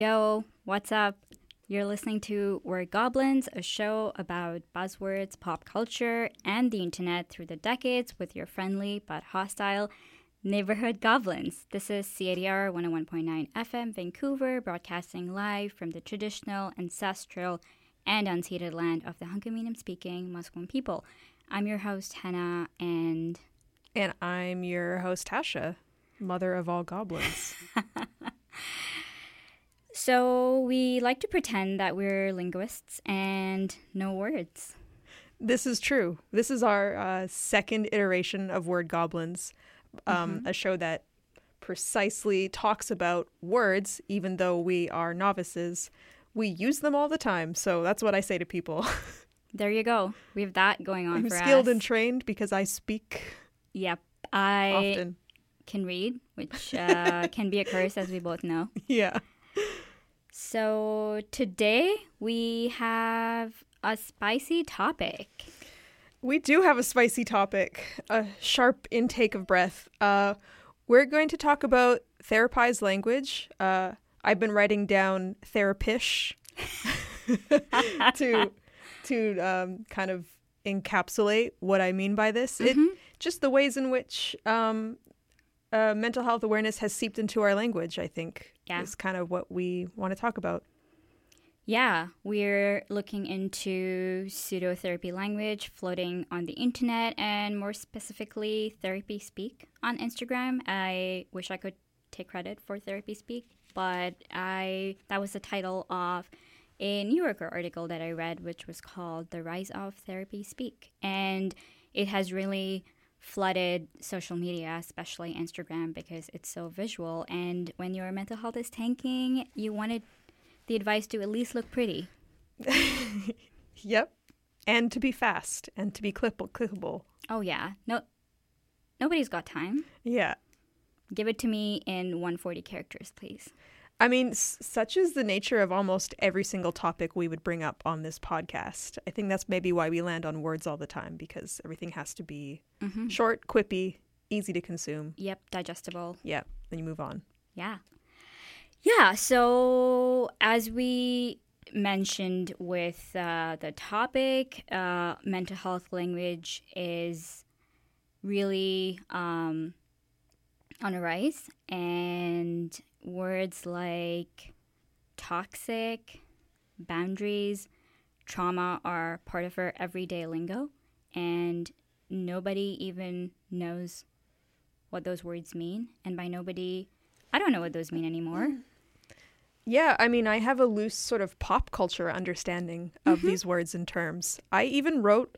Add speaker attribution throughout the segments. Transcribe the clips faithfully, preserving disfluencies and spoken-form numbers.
Speaker 1: Yo, what's up? You're listening to Word Goblins, a show about buzzwords, pop culture, and the internet through the decades with your friendly but hostile neighborhood goblins. This is C A D R one oh one point nine F M Vancouver, broadcasting live from the traditional, ancestral, and unceded land of the Hunkaminam-speaking Musqueam people. I'm your host, Hannah, and...
Speaker 2: And I'm your host, Tasha, mother of all goblins.
Speaker 1: So we like to pretend that we're linguists and know words.
Speaker 2: This is true. This is our uh, second iteration of Word Goblins, um, mm-hmm. a show that precisely talks about words, even though we are novices. We use them all the time, so that's what I say to people.
Speaker 1: There you go. We have that going on
Speaker 2: I'm
Speaker 1: for us.
Speaker 2: I'm skilled and trained because I speak
Speaker 1: Yep. I
Speaker 2: often.
Speaker 1: Can read, which uh, can be a curse, as we both know.
Speaker 2: Yeah.
Speaker 1: So today we have a spicy topic.
Speaker 2: We do have a spicy topic, a sharp intake of breath. Uh, we're going to talk about therapized language. Uh, I've been writing down therapish to to um, kind of encapsulate what I mean by this. Mm-hmm. It just the ways in which um, uh, mental health awareness has seeped into our language, I think, yeah. is kind of what we want to talk about.
Speaker 1: Yeah, we're looking into pseudotherapy language floating on the internet, and more specifically, Therapy Speak on Instagram. I wish I could take credit for Therapy Speak, but I that was the title of a New Yorker article that I read, which was called The Rise of Therapy Speak. And it has really flooded social media, especially Instagram, because it's so visual. And when your mental health is tanking, you wanted the advice to at least look pretty.
Speaker 2: Yep. And to be fast and to be clip- clickable.
Speaker 1: Oh, yeah. No, nobody's got time.
Speaker 2: Yeah.
Speaker 1: Give it to me in one hundred forty characters, please.
Speaker 2: I mean, s- such is the nature of almost every single topic we would bring up on this podcast. I think that's maybe why we land on words all the time, because everything has to be mm-hmm. short, quippy, easy to consume.
Speaker 1: Yep, digestible.
Speaker 2: Yep, then you move on.
Speaker 1: Yeah. Yeah, so as we mentioned with uh, the topic, uh, mental health language is really um, on a rise, and words like toxic, boundaries, trauma are part of our everyday lingo, and nobody even knows what those words mean. And by nobody, I don't know what those mean anymore.
Speaker 2: Yeah, I mean, I have a loose sort of pop culture understanding of mm-hmm. these words and terms. I even wrote,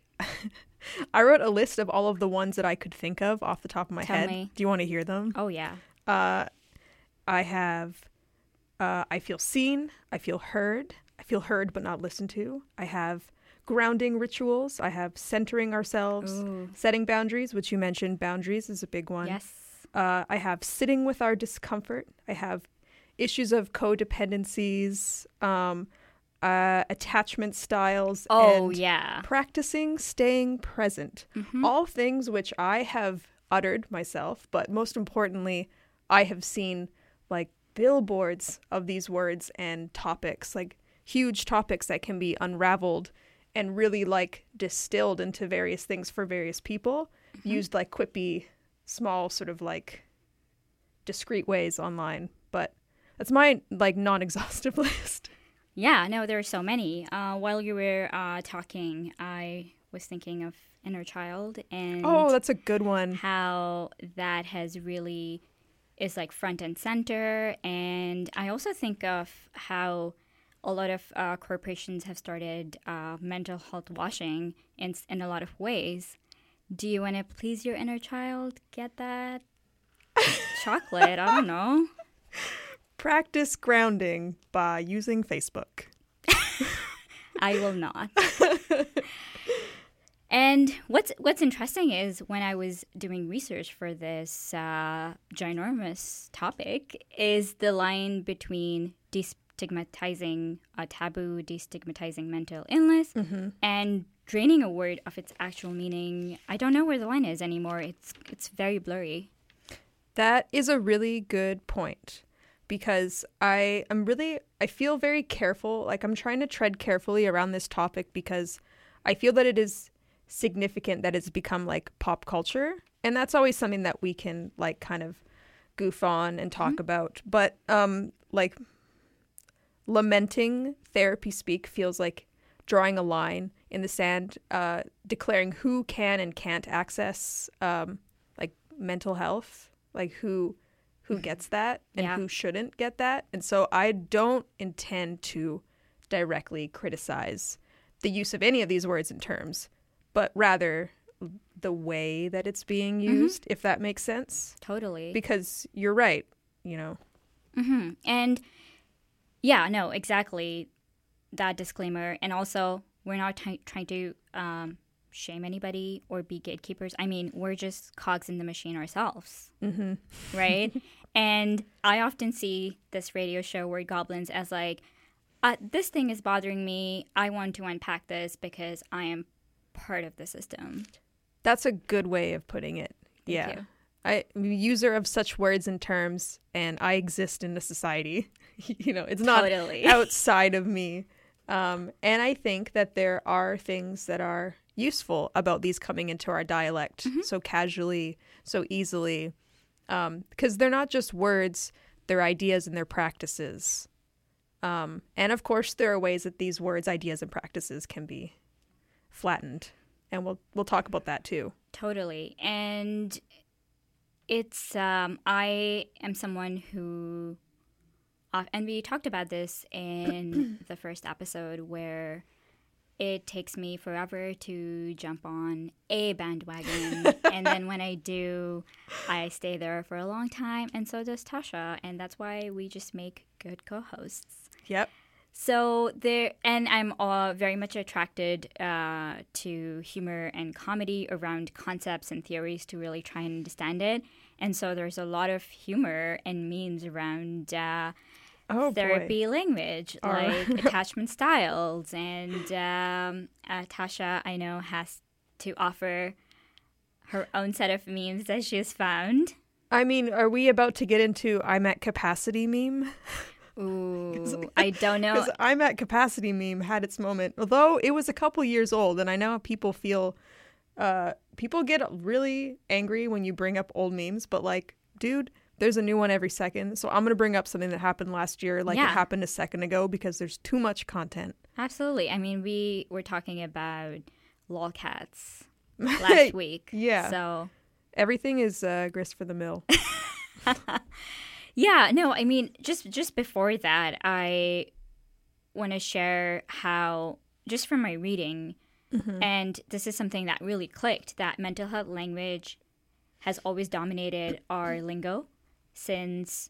Speaker 2: I wrote a list of all of the ones that I could think of off the top of my
Speaker 1: Tell
Speaker 2: head.
Speaker 1: Me.
Speaker 2: Do you want to hear them?
Speaker 1: Oh, yeah.
Speaker 2: Uh, I have, uh, I feel seen, I feel heard, I feel heard but not listened to. I have grounding rituals, I have centering ourselves,
Speaker 1: Ooh.
Speaker 2: Setting boundaries, which you mentioned, boundaries is a big one.
Speaker 1: Yes.
Speaker 2: Uh, I have sitting with our discomfort. I have issues of codependencies, um, uh, attachment styles,
Speaker 1: oh,
Speaker 2: and
Speaker 1: yeah.
Speaker 2: practicing staying present.
Speaker 1: Mm-hmm.
Speaker 2: All things which I have uttered myself, but most importantly, I have seen like billboards of these words and topics, like huge topics that can be unraveled and really like distilled into various things for various people, mm-hmm. used like quippy, small sort of like discrete ways online. But that's my like non-exhaustive list.
Speaker 1: Yeah, no, there are so many. Uh, while you were uh, talking, I was thinking of inner child and
Speaker 2: oh, that's a good one.
Speaker 1: How that has really is like front and center. And I also think of how a lot of uh, corporations have started uh, mental health washing in, in a lot of ways. Do you want to please your inner child? Get that chocolate? I don't know.
Speaker 2: Practice grounding by using Facebook.
Speaker 1: I will not. And what's what's interesting is when I was doing research for this uh, ginormous topic is the line between destigmatizing a taboo, destigmatizing mental illness, mm-hmm. and draining a word of its actual meaning. I don't know where the line is anymore. It's it's very blurry.
Speaker 2: That is a really good point, because I am really, I feel very careful. Like I'm trying to tread carefully around this topic because I feel that it is significant that it's become like pop culture. And that's always something that we can like kind of goof on and talk mm-hmm. about. But um, like lamenting therapy speak feels like drawing a line in the sand, uh, declaring who can and can't access um, like mental health, like who who gets that and yeah. who shouldn't get that. And so I don't intend to directly criticize the use of any of these words and terms, but rather the way that it's being used, mm-hmm. if that makes sense.
Speaker 1: Totally.
Speaker 2: Because you're right, you know.
Speaker 1: Mm-hmm. And yeah, no, exactly that disclaimer. And also, we're not t- trying to um, shame anybody or be gatekeepers. I mean, we're just cogs in the machine ourselves,
Speaker 2: mm-hmm.
Speaker 1: right? And I often see this radio show, Word Goblins, as like, uh, this thing is bothering me. I want to unpack this because I am part of the system.
Speaker 2: That's a good way of putting it.
Speaker 1: Thank
Speaker 2: yeah.
Speaker 1: you.
Speaker 2: I, I'm a user of such words and terms, and I exist in a society. You know, it's not
Speaker 1: totally.
Speaker 2: outside of me. Um, and I think that there are things that are useful about these coming into our dialect mm-hmm. so casually, so easily, um, because they're not just words, they're ideas and they're practices. Um, and of course, there are ways that these words, ideas, and practices can be flattened, and we'll we'll talk about that too.
Speaker 1: Totally. And it's um, I am someone who. Uh, and we talked about this in the first episode where it takes me forever to jump on a bandwagon. And then when I do, I stay there for a long time. And so does Tasha. And that's why we just make good co-hosts.
Speaker 2: Yep.
Speaker 1: So there, and I'm uh, very much attracted uh, to humor and comedy around concepts and theories to really try and understand it. And so there's a lot of humor and memes around uh,
Speaker 2: Oh,
Speaker 1: therapy
Speaker 2: boy.
Speaker 1: language,
Speaker 2: All
Speaker 1: like
Speaker 2: right.
Speaker 1: attachment styles. And um, uh, Tasha, I know, has to offer her own set of memes that she has found.
Speaker 2: I mean, are we about to get into I'm at capacity meme?
Speaker 1: Ooh, I don't know.
Speaker 2: Because I'm at capacity meme had its moment, although it was a couple years old, and I know people feel, uh, people get really angry when you bring up old memes, but like, dude, there's a new one every second. So I'm going to bring up something that happened last year like
Speaker 1: yeah.
Speaker 2: it happened a second ago because there's too much content.
Speaker 1: Absolutely. I mean, we were talking about lolcats last week.
Speaker 2: Yeah.
Speaker 1: So
Speaker 2: everything is uh, grist for the mill.
Speaker 1: Yeah. No, I mean, just, just before that, I want to share how, just from my reading, mm-hmm. and this is something that really clicked, that mental health language has always dominated our lingo. Since,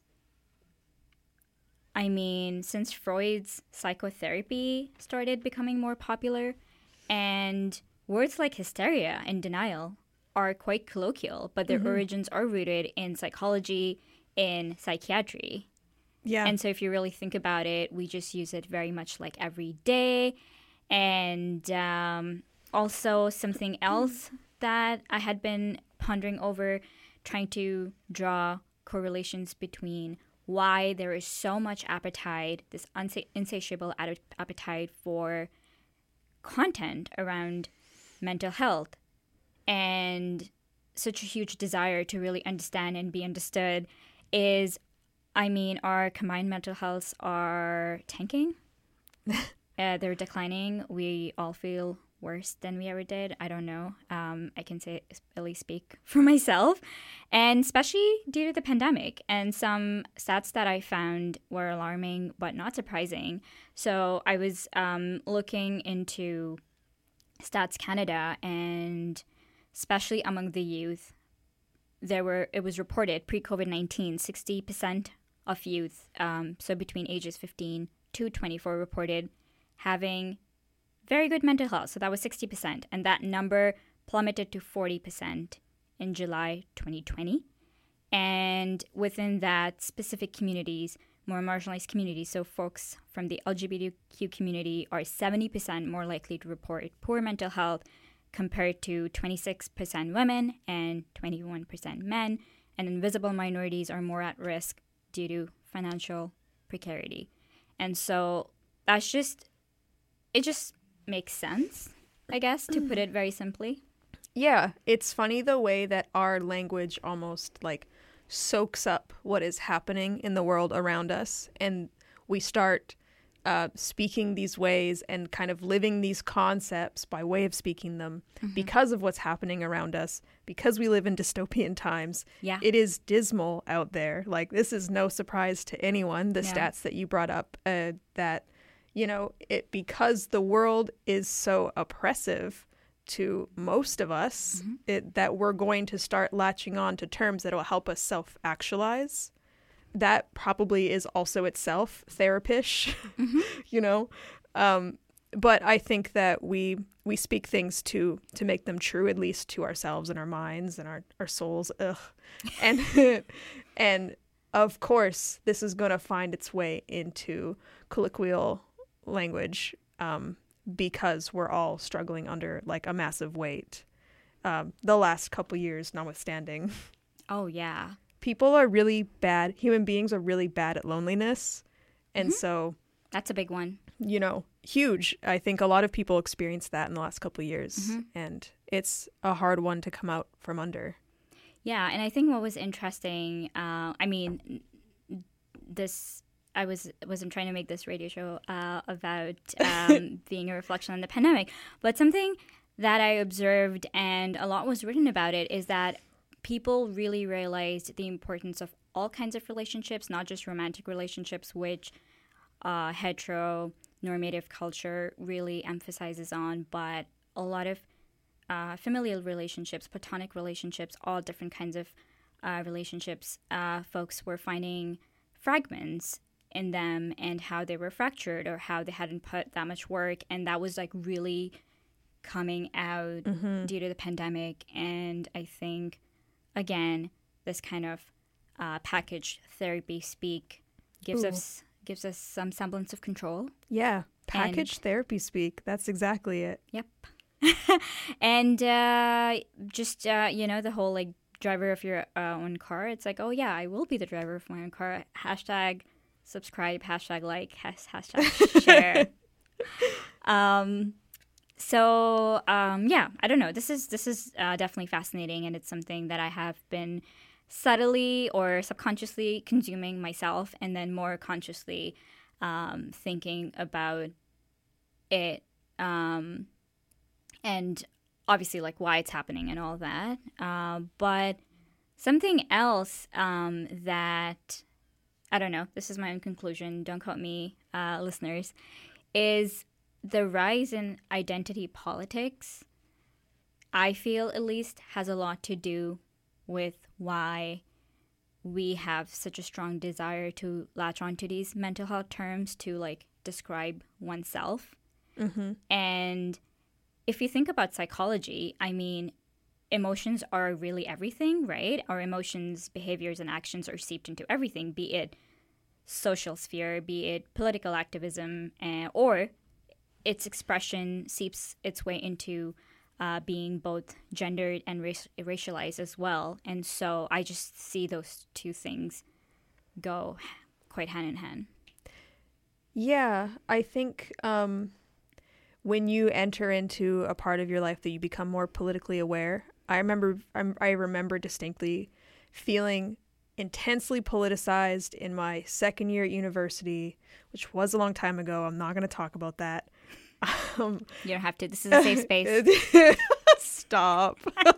Speaker 1: I mean, since Freud's psychotherapy started becoming more popular, and words like hysteria and denial are quite colloquial, but their mm-hmm. origins are rooted in psychology, in psychiatry.
Speaker 2: Yeah.
Speaker 1: And so if you really think about it, we just use it very much like every day. And um, also something else that I had been pondering over, trying to draw correlations between why there is so much appetite, this unsa- insatiable ad- appetite for content around mental health, and such a huge desire to really understand and be understood is, I mean, our combined mental healths are tanking. uh, they're declining. We all feel worse than we ever did. I don't know. Um, I can say at least speak for myself, and especially due to the pandemic. And some stats that I found were alarming but not surprising. So I was um, looking into Stats Canada, and especially among the youth, there were it was reported pre-COVID nineteen, sixty percent of youth, um, so between ages fifteen to twenty-four, reported having very good mental health. So that was sixty percent. And that number plummeted to forty percent in July twenty twenty. And within that, specific communities, more marginalized communities, so folks from the L G B T Q community are seventy percent more likely to report poor mental health compared to twenty-six percent women and twenty-one percent men. And invisible minorities are more at risk due to financial precarity. And so that's just, it just makes sense, I guess, to put it very simply.
Speaker 2: Yeah, it's funny the way that our language almost like soaks up what is happening in the world around us, and we start uh, speaking these ways and kind of living these concepts by way of speaking them mm-hmm. because of what's happening around us, because we live in dystopian times.
Speaker 1: Yeah.
Speaker 2: It is dismal out there. Like, this is no surprise to anyone, the yeah. stats that you brought up, uh, that, you know, it because the world is so oppressive to most of us, mm-hmm. it, that we're going to start latching on to terms that will help us self-actualize. That probably is also itself therapish, mm-hmm. you know? Um, but I think that we we speak things to to make them true, at least to ourselves and our minds and our, our souls. Ugh. And, and of course, this is going to find its way into colloquial language, um, because we're all struggling under like a massive weight. Um, the last couple years notwithstanding.
Speaker 1: Oh, yeah.
Speaker 2: People are really bad. Human beings are really bad at loneliness. And mm-hmm. so...
Speaker 1: That's a big one.
Speaker 2: You know, huge. I think a lot of people experienced that in the last couple of years. Mm-hmm. And it's a hard one to come out from under.
Speaker 1: Yeah, and I think what was interesting, uh, I mean, this... I was, wasn't trying to make this radio show uh, about um, being a reflection on the pandemic, but something that I observed and a lot was written about it is that people really realized the importance of all kinds of relationships, not just romantic relationships, which uh, heteronormative culture really emphasizes on, but a lot of uh, familial relationships, platonic relationships, all different kinds of uh, relationships. Uh, folks were finding fragments in them and how they were fractured or how they hadn't put that much work, and that was like really coming out mm-hmm. due to the pandemic. And I think again this kind of uh, packaged therapy speak gives Ooh. us gives us some semblance of control.
Speaker 2: Yeah, packaged and, therapy speak, that's exactly it.
Speaker 1: Yep. And uh, just uh, you know, the whole like driver of your uh, own car, it's like, oh yeah, I will be the driver of my own car. Hashtag subscribe, hashtag like, has, hashtag share. um, so um, yeah, I don't know. This is this is uh, definitely fascinating, and it's something that I have been subtly or subconsciously consuming myself, and then more consciously um, thinking about it, um, and obviously like why it's happening and all that. Uh, but something else um, that I don't know, this is my own conclusion, don't quote me, uh, listeners, is the rise in identity politics, I feel at least, has a lot to do with why we have such a strong desire to latch onto these mental health terms to like describe oneself. Mm-hmm. And if you think about psychology, I mean, emotions are really everything, right? Our emotions, behaviors, and actions are seeped into everything, be it social sphere, be it political activism, uh, or its expression seeps its way into uh, being both gendered and race- racialized as well. And so I just see those two things go quite hand in hand.
Speaker 2: Yeah, I think um, when you enter into a part of your life that you become more politically aware, I remember I'm, I remember distinctly feeling intensely politicized in my second year at university, which was a long time ago. I'm not going to talk about that. Um,
Speaker 1: you don't have to. This is a safe space.
Speaker 2: Stop.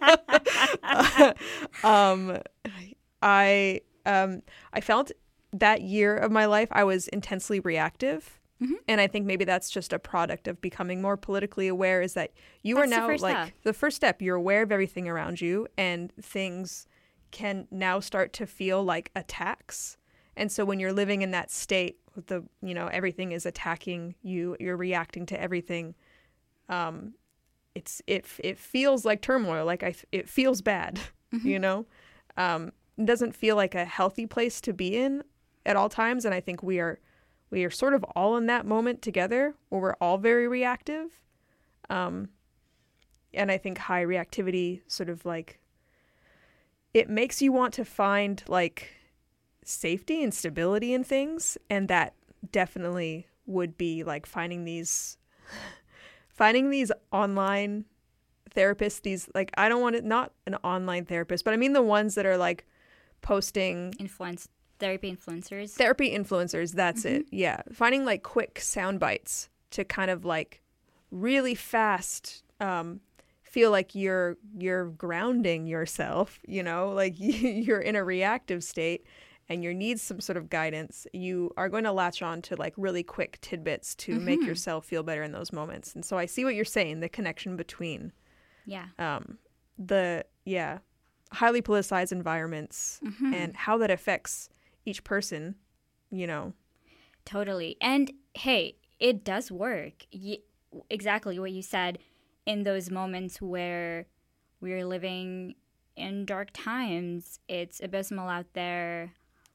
Speaker 2: um, I um, I felt that year of my life I was intensely reactive. Mm-hmm. And I think maybe that's just a product of becoming more politically aware, is that you that's are now the like step. the first step. You're aware of everything around you, and things can now start to feel like attacks. And so when you're living in that state with the, you know, everything is attacking you, you're reacting to everything. Um, it's, it, it feels like turmoil. Like I, it feels bad, mm-hmm. you know, um, it doesn't feel like a healthy place to be in at all times. And I think we are, we are sort of all in that moment together where we're all very reactive. Um, and I think high reactivity sort of like, it makes you want to find like safety and stability in things, and that definitely would be like finding these finding these online therapists, these like I don't want it not an online therapist, but I mean the ones that are like posting
Speaker 1: influence therapy influencers.
Speaker 2: Therapy influencers, that's
Speaker 1: mm-hmm.
Speaker 2: it. Yeah. Finding like quick sound bites to kind of like really fast um feel like you're you're grounding yourself, you know, like you're in a reactive state and you need some sort of guidance. You are going to latch on to like really quick tidbits to mm-hmm. make yourself feel better in those moments. And so I see what you're saying, the connection between
Speaker 1: yeah
Speaker 2: um the yeah highly politicized environments
Speaker 1: mm-hmm.
Speaker 2: and how that affects each person, you know.
Speaker 1: Totally. And hey, it does work. Y- exactly what you said. In those moments where we're living in dark times, it's abysmal out there,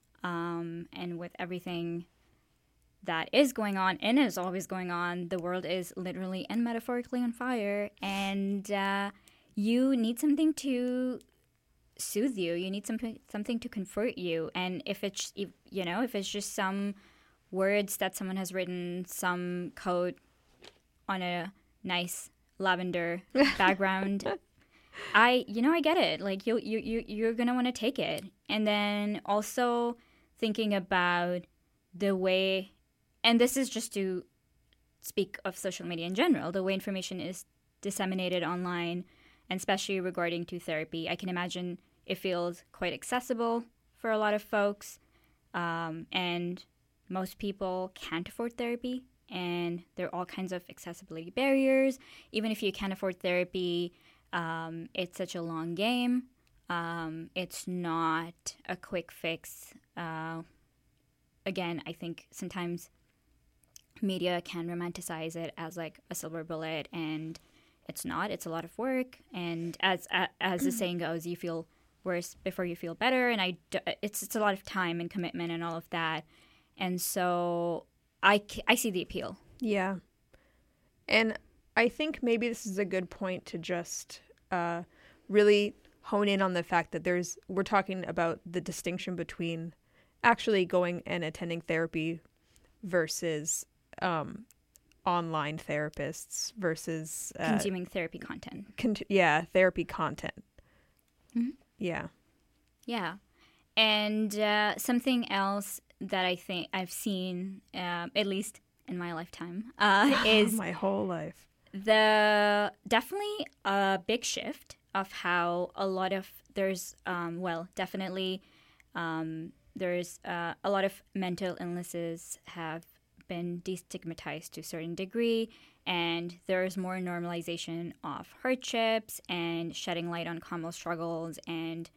Speaker 1: um, and with everything that is going on and is always going on, the world is literally and metaphorically on fire, and uh, you need something to soothe you. You need something something to comfort you, and if it's if, you know if it's just some words that someone has written, some code on a nice lavender background, I you know I get it. Like you you you you're gonna want to take it, and then also thinking about the way, and this is just to speak of social media in general, the way information is disseminated online, and especially regarding to therapy. I can imagine it feels quite accessible for a lot of folks, um, and most people can't afford therapy. And there are all kinds of accessibility barriers. Even if you can afford therapy, um, it's such a long game. Um, it's not a quick fix. Uh, again, I think sometimes media can romanticize it as like a silver bullet, and it's not. It's a lot of work. And as as the saying goes, you feel worse before you feel better. And I, it's it's a lot of time and commitment and all of that. And so I, I see the appeal.
Speaker 2: Yeah. And I think maybe this is a good point to just uh, really hone in on the fact that there's, we're talking about the distinction between actually going and attending therapy versus um, online therapists versus uh,
Speaker 1: consuming therapy content.
Speaker 2: Con- yeah, therapy content.
Speaker 1: Mm-hmm.
Speaker 2: Yeah.
Speaker 1: Yeah. And uh, something else that I think I've seen, um, at least in my lifetime, uh, is
Speaker 2: my whole life.
Speaker 1: The definitely a big shift of how a lot of there's um, well definitely um, there's uh, a lot of mental illnesses have been destigmatized to a certain degree, and there's more normalization of hardships and shedding light on common struggles and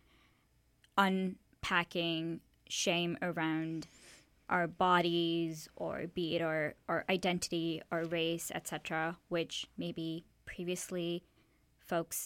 Speaker 1: unpacking shame around our bodies, or be it our, our identity, our race, et cetera, which maybe previously folks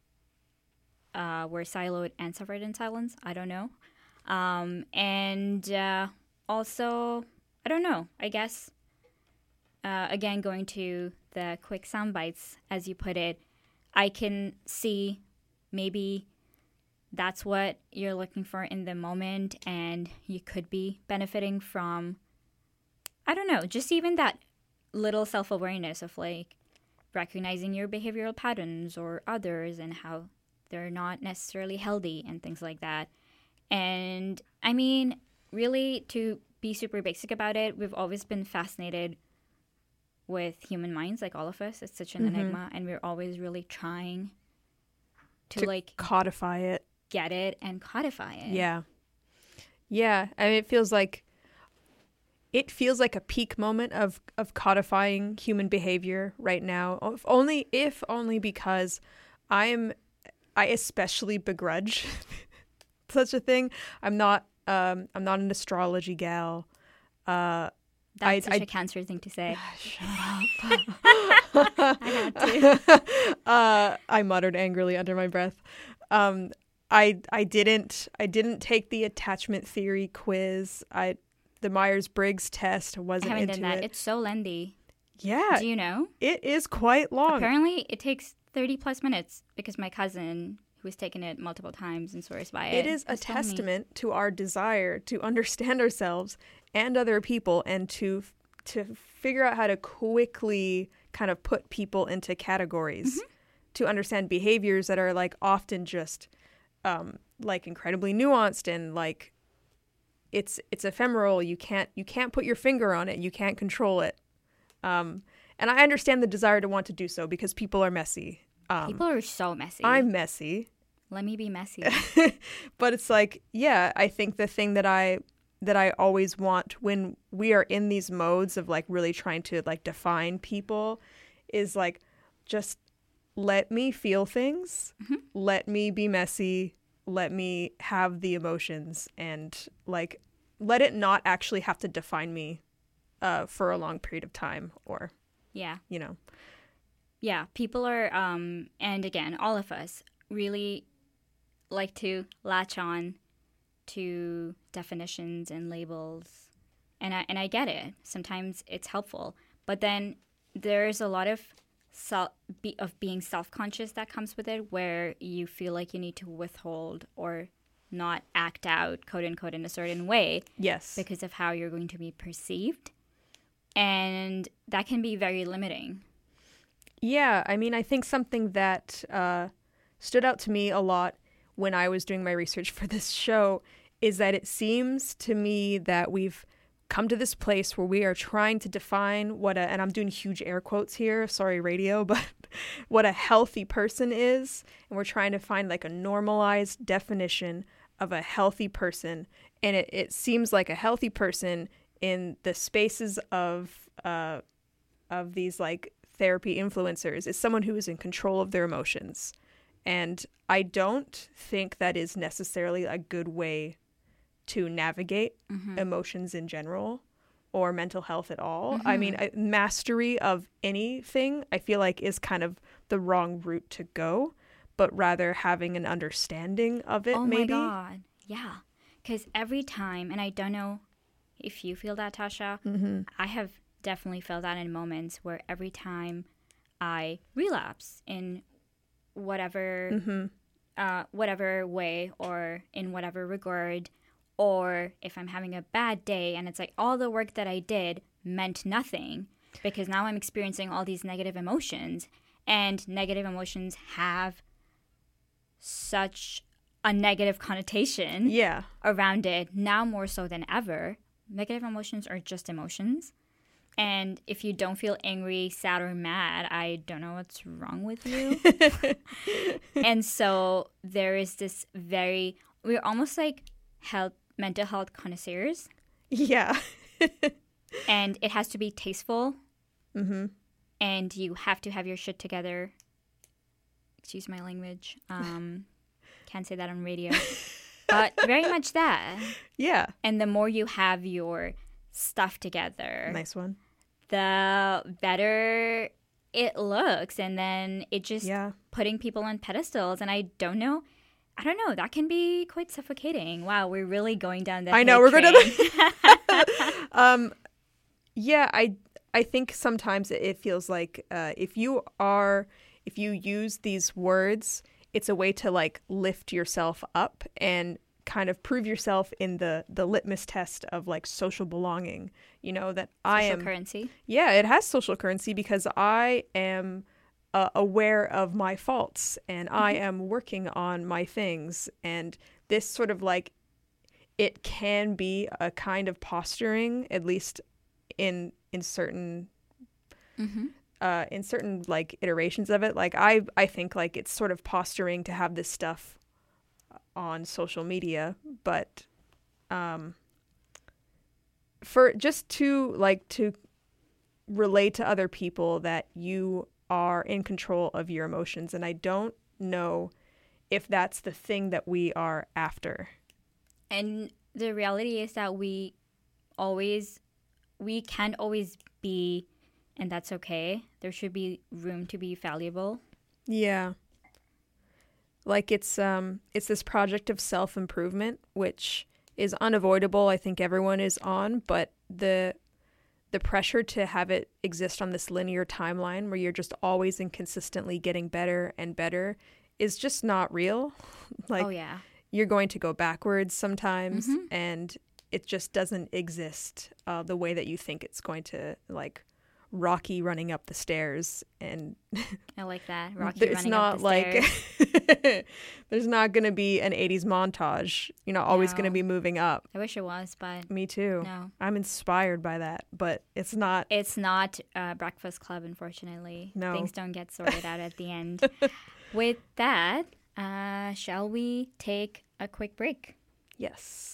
Speaker 1: uh, were siloed and suffered in silence. I don't know. Um, and uh, also, I don't know, I guess, uh, again, going to the quick sound bites, as you put it, I can see maybe that's what you're looking for in the moment, and you could be benefiting from, I don't know, just even that little self-awareness of like recognizing your behavioral patterns or others and how they're not necessarily healthy and things like that. And I mean, really, to be super basic about it, we've always been fascinated with human minds, like all of us. It's such an mm-hmm. enigma, and we're always really trying to, to like
Speaker 2: codify it.
Speaker 1: Get it and codify it.
Speaker 2: Yeah. Yeah. I mean, it feels like it feels like a peak moment of, of codifying human behavior right now. If only if only because I am I especially begrudge such a thing. I'm not um I'm not an astrology gal. Uh
Speaker 1: That's
Speaker 2: I,
Speaker 1: such
Speaker 2: I,
Speaker 1: a Cancer thing to say.
Speaker 2: Shut up.
Speaker 1: I had to.
Speaker 2: uh, I muttered angrily under my breath. Um I I didn't I didn't take the attachment theory quiz. I the Myers-Briggs test wasn't
Speaker 1: I haven't
Speaker 2: into
Speaker 1: done that.
Speaker 2: it.
Speaker 1: It's so lengthy.
Speaker 2: Yeah.
Speaker 1: Do you know?
Speaker 2: It is quite long.
Speaker 1: Apparently, it takes thirty plus minutes because my cousin, who who's taken it multiple times and swears by it.
Speaker 2: It is a
Speaker 1: has told me.
Speaker 2: testament to our desire to understand ourselves and other people, and to to figure out how to quickly kind of put people into categories, mm-hmm. to understand behaviors that are like often just um, like incredibly nuanced and like it's it's ephemeral. You can't you can't put your finger on it. You can't control it. Um, and I understand the desire to want to do so because people are messy. Um,
Speaker 1: people are so messy.
Speaker 2: I'm messy.
Speaker 1: Let me be messy.
Speaker 2: But it's like, yeah, I think the thing that I that I always want when we are in these modes of like really trying to like define people is like, just let me feel things. Mm-hmm. Let me be messy. Let me have the emotions, and like let it not actually have to define me uh, for a long period of time, or,
Speaker 1: yeah,
Speaker 2: you know.
Speaker 1: Yeah, people are, um, and again, all of us really like to latch on to definitions and labels, and I and I get it. Sometimes it's helpful, but then there's a lot of self be, of being self-conscious that comes with it, where you feel like you need to withhold or not act out, quote unquote, in a certain way,
Speaker 2: yes,
Speaker 1: because of how you're going to be perceived, and that can be very limiting.
Speaker 2: Yeah, I mean, I think something that uh, stood out to me a lot when I was doing my research for this show is that it seems to me that we've come to this place where we are trying to define what a, and I'm doing huge air quotes here, sorry radio, but what a healthy person is. And we're trying to find like a normalized definition of a healthy person. And it, it seems like a healthy person in the spaces of uh, of these like therapy influencers is someone who is in control of their emotions. And I don't think that is necessarily a good way to navigate mm-hmm. emotions in general or mental health at all. Mm-hmm. I mean, I, mastery of anything, I feel like, is kind of the wrong route to go, but rather having an understanding of it,
Speaker 1: oh
Speaker 2: maybe.
Speaker 1: Oh my God. Yeah. Because every time, and I don't know if you feel that, Tasha, mm-hmm. I have definitely felt that in moments where every time I relapse in whatever mm-hmm. uh, whatever way or in whatever regard, or if I'm having a bad day and it's like all the work that I did meant nothing because now I'm experiencing all these negative emotions, and negative emotions have such a negative connotation
Speaker 2: yeah.
Speaker 1: around it now more so than ever. Negative emotions are just emotions. And if you don't feel angry, sad, or mad, I don't know what's wrong with you. And so there is this very, we're almost like health, mental health connoisseurs.
Speaker 2: Yeah.
Speaker 1: And it has to be tasteful.
Speaker 2: Mm-hmm.
Speaker 1: And you have to have your shit together. Excuse my language. Um, can't say that on radio. But very much that.
Speaker 2: Yeah.
Speaker 1: And the more you have your stuff together.
Speaker 2: Nice one.
Speaker 1: The better it looks, and then it just
Speaker 2: yeah.
Speaker 1: putting people on pedestals, and I don't know I don't know that can be quite suffocating. Wow, we're really going down that
Speaker 2: I know we're
Speaker 1: train.
Speaker 2: gonna um yeah I I think sometimes it feels like uh if you are if you use these words, it's a way to like lift yourself up and kind of prove yourself in the the litmus test of like social belonging, you know, that
Speaker 1: social
Speaker 2: I am
Speaker 1: currency.
Speaker 2: Yeah, it has social currency because I am uh, aware of my faults, and mm-hmm. I am working on my things, and this sort of like, it can be a kind of posturing, at least in in certain mm-hmm. uh in certain like iterations of it. Like I I think like it's sort of posturing to have this stuff on social media, but um for just to like to relate to other people that you are in control of your emotions, and I don't know if that's the thing that we are after.
Speaker 1: And the reality is that we always we can't always be, and that's okay. There should be room to be fallible.
Speaker 2: Yeah. Like it's um it's this project of self-improvement, which is unavoidable. I think everyone is on, but the the pressure to have it exist on this linear timeline where you're just always and consistently getting better and better is just not real. Like,
Speaker 1: oh, yeah.
Speaker 2: you're going to go backwards sometimes,
Speaker 1: Mm-hmm.
Speaker 2: and it just doesn't exist uh, the way that you think it's going to, like Rocky running up the stairs. And
Speaker 1: I like that. Rocky
Speaker 2: it's
Speaker 1: running
Speaker 2: not
Speaker 1: up the
Speaker 2: like
Speaker 1: stairs.
Speaker 2: there's not going to be an eighties montage. You're not always
Speaker 1: No.
Speaker 2: going to be moving up.
Speaker 1: I wish it was, but
Speaker 2: Me too.
Speaker 1: no.
Speaker 2: I'm inspired by that, but it's not.
Speaker 1: It's not uh, Breakfast Club, unfortunately.
Speaker 2: No.
Speaker 1: Things don't get sorted out at the end. With that, uh, shall we take a quick break?
Speaker 2: Yes.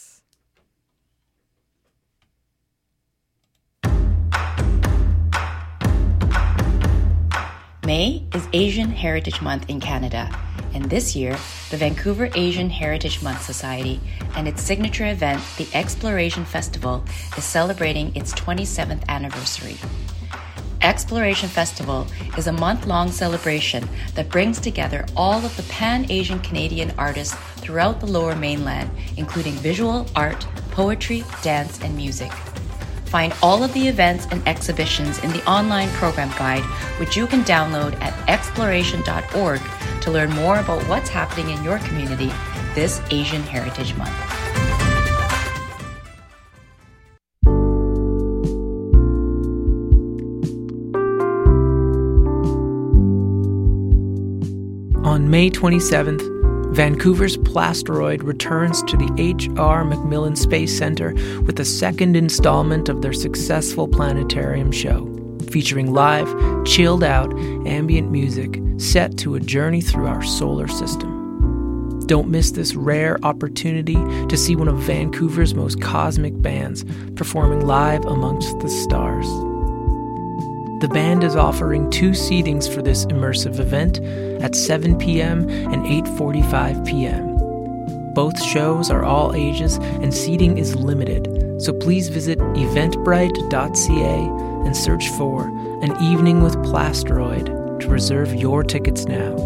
Speaker 3: May is Asian Heritage Month in Canada, and this year, the Vancouver Asian Heritage Month Society and its signature event, the Exploration Festival, is celebrating its twenty-seventh anniversary. Exploration Festival is a month-long celebration that brings together all of the Pan-Asian Canadian artists throughout the Lower Mainland, including visual, art, poetry, dance, and music. Find all of the events and exhibitions in the online program guide, which you can download at exploration dot org to learn more about what's happening in your community this Asian Heritage Month.
Speaker 4: On May twenty-seventh, Vancouver's Plasteroid returns to the H R MacMillan Space Centre with the second installment of their successful planetarium show, featuring live, chilled-out, ambient music set to a journey through our solar system. Don't miss this rare opportunity to see one of Vancouver's most cosmic bands performing live amongst the stars. The band is offering two seatings for this immersive event at seven p.m. and eight forty-five p.m. Both shows are all ages and seating is limited, so please visit eventbrite dot c a and search for An Evening with Plasteroid to reserve your tickets now.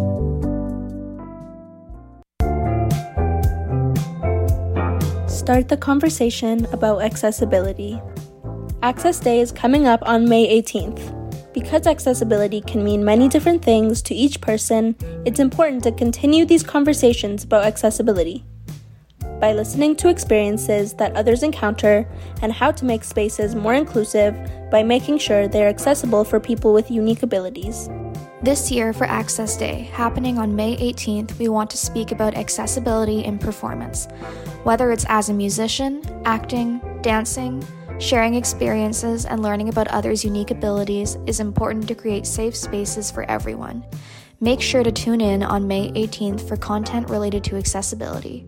Speaker 5: Start the conversation about accessibility. Access Day is coming up on May eighteenth. Because accessibility can mean many different things to each person, it's important to continue these conversations about accessibility. By listening to experiences that others encounter and how to make spaces more inclusive by making sure they're accessible for people with unique abilities.
Speaker 6: This year for Access Day, happening on May eighteenth, we want to speak about accessibility in performance. Whether it's as a musician, acting, dancing, sharing experiences and learning about others' unique abilities is important to create safe spaces for everyone. Make sure to tune in on May eighteenth for content related to accessibility.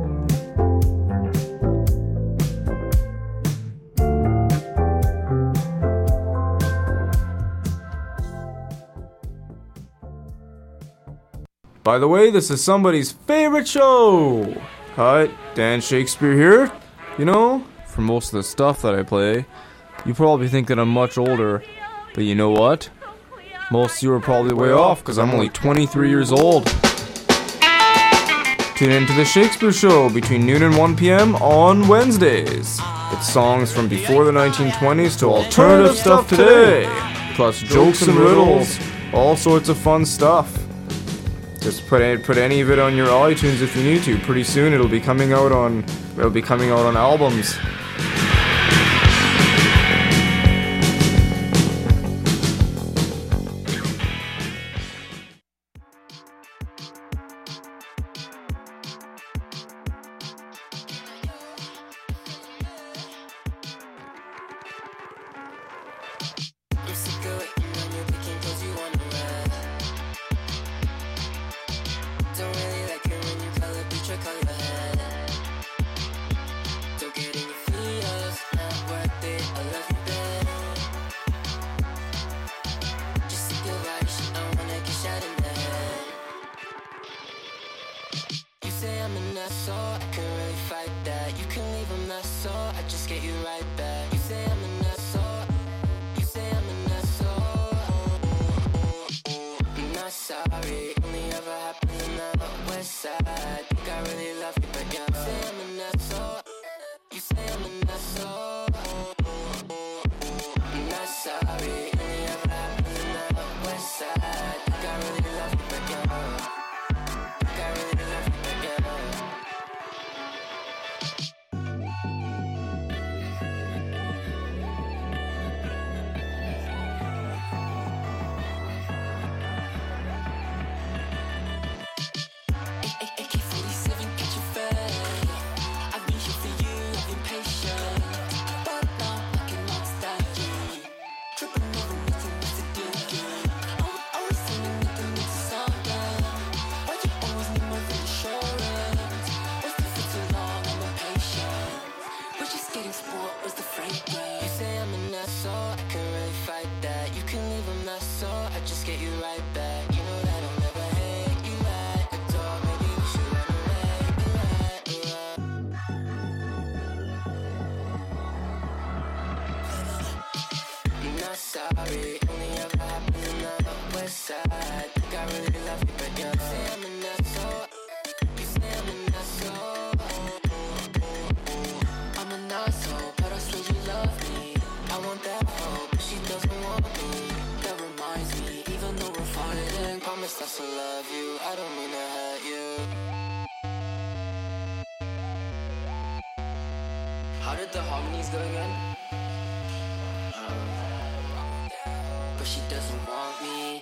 Speaker 7: By the way, this is somebody's favorite show! Hi, Dan Shakespeare here. You know, for most of the stuff that I play, you probably think that I'm much older, but you know what? Most of you are probably way off, because I'm only twenty-three years old. Tune in to The Shakespeare Show between noon and one p.m. on Wednesdays. It's songs from before the nineteen twenties to alternative stuff today, plus jokes and riddles, all sorts of fun stuff. Just put any, put any of it on your iTunes if you need to. Pretty soon it'll be coming out on it'll be coming out on albums.
Speaker 8: Don't get in your How did the harmonies go again? But she doesn't want me.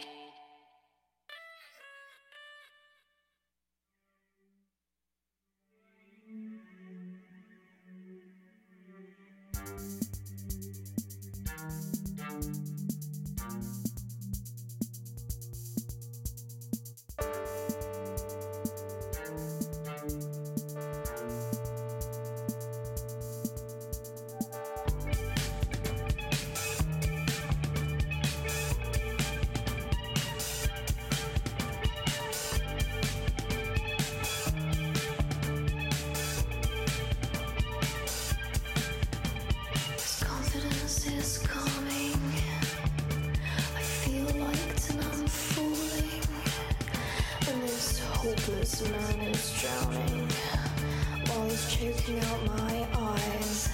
Speaker 9: Hopeless man is drowning while he's choking out my eyes.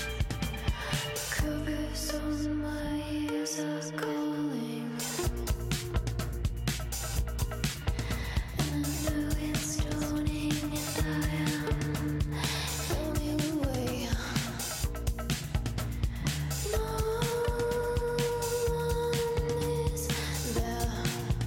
Speaker 9: Covers on my ears are calling, and I know it's dawning, and I am falling away. No one is there.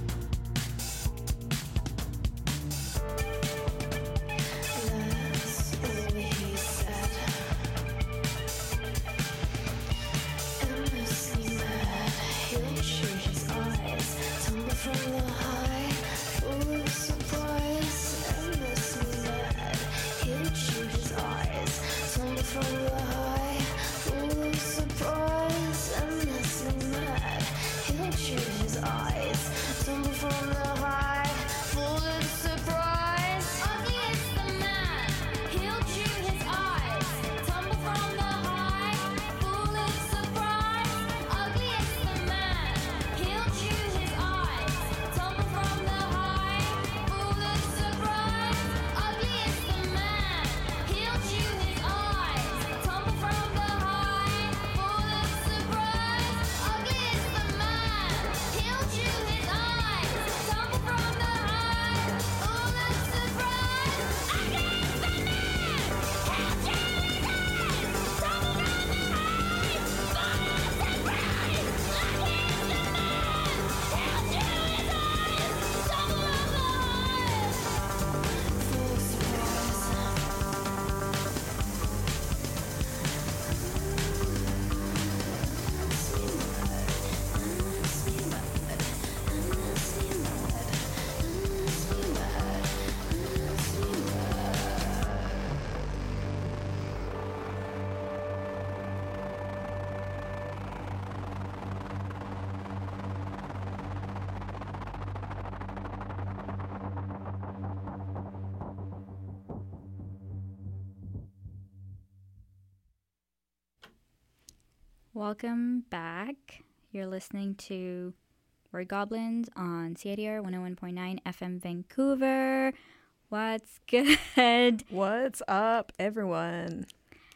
Speaker 1: Welcome back. You're listening to Word Goblins on C I D R one oh one point nine F M Vancouver. What's good?
Speaker 2: What's up, everyone?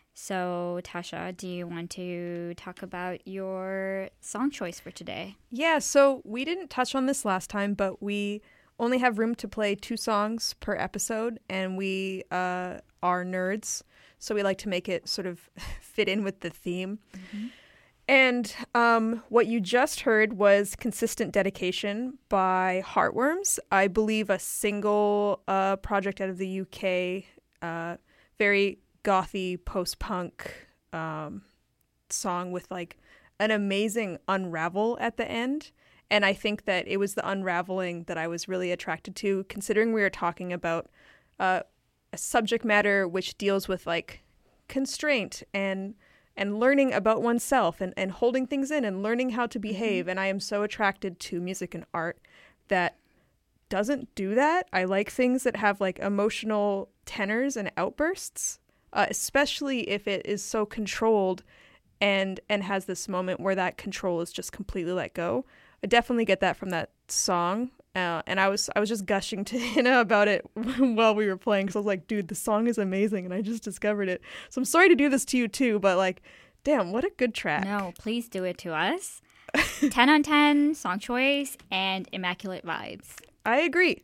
Speaker 1: So, Tasha, do you want to talk about your song choice for today?
Speaker 2: Yeah, so we didn't touch on this last time, but we only have room to play two songs per episode, and we uh, are nerds, so we like to make it sort of fit in with the theme. Mm-hmm. And um, what you just heard was Consistent Dedication by Heartworms. I believe a single uh, project out of the U K, uh, very gothy post-punk um, song with like an amazing unravel at the end. And I think that it was the unraveling that I was really attracted to, considering we were talking about uh, a subject matter which deals with like constraint and and learning about oneself and, and holding things in and learning how to behave. Mm-hmm. And I am so attracted to music and art that doesn't do that. I like things that have like emotional tenors and outbursts, uh, especially if it is so controlled and and has this moment where that control is just completely let go. I definitely get that from that song. Uh, and I was I was just gushing to Hannah about it while we were playing, because I was like, dude, the song is amazing, and I just discovered it. So I'm sorry to do this to you too, but like, damn, what a good track.
Speaker 1: No, please do it to us. ten on ten, song choice, and immaculate vibes.
Speaker 2: I agree.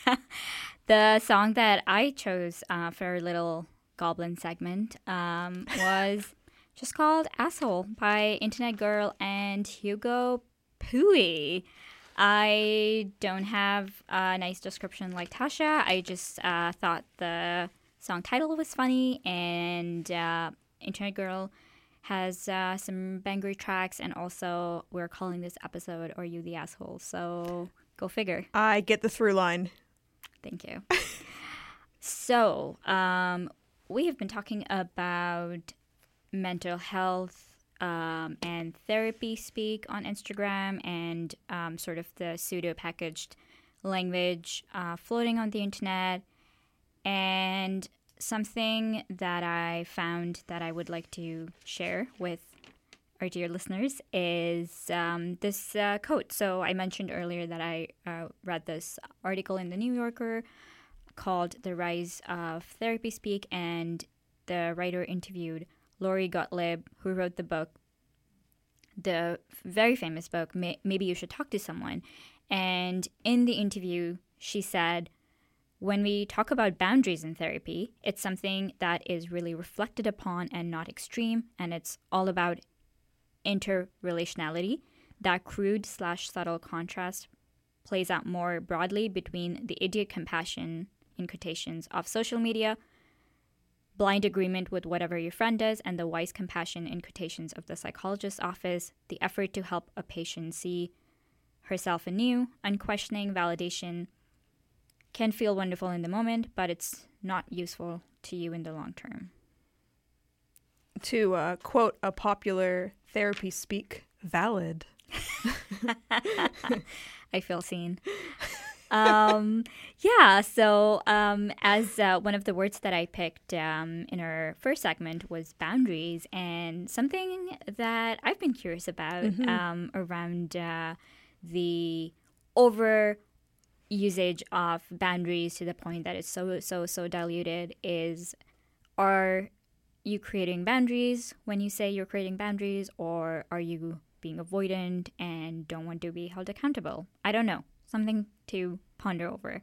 Speaker 1: The song that I chose uh, for our little goblin segment um, was just called Asshole by Internet Girl and Hugo Pui. I don't have a nice description like Tasha. I just uh, thought the song title was funny, and uh, Internet Girl has uh, some bangry tracks, and also we're calling this episode Are You the Asshole? So go figure.
Speaker 2: I get the through line.
Speaker 1: Thank you. So um, we have been talking about mental health Um, and therapy speak on Instagram, and um, sort of the pseudo-packaged language uh, floating on the internet. And something that I found that I would like to share with our dear listeners is um, this uh, quote. So I mentioned earlier that I uh, read this article in the New Yorker called The Rise of Therapy Speak, and the writer interviewed Lori Gottlieb, who wrote the book, the very famous book, May- Maybe You Should Talk to Someone. And in the interview, she said, when we talk about boundaries in therapy, it's something that is really reflected upon and not extreme, and it's all about interrelationality. That crude slash subtle contrast plays out more broadly between the idiot compassion, in quotations, of social media, blind agreement with whatever your friend does, and the wise compassion, in quotations, of the psychologist's office, the effort to help a patient see herself anew, unquestioning validation can feel wonderful in the moment, but it's not useful to you in the long term.
Speaker 2: To uh, quote a popular therapy speak, valid.
Speaker 1: I feel seen. Um, yeah, so um, as uh, one of the words that I picked um, in our first segment was boundaries, and something that I've been curious about mm-hmm. um, around uh, the over usage of boundaries to the point that it's so, so, so diluted is, are you creating boundaries when you say you're creating boundaries, or are you being avoidant and don't want to be held accountable? I don't know. Something to ponder over.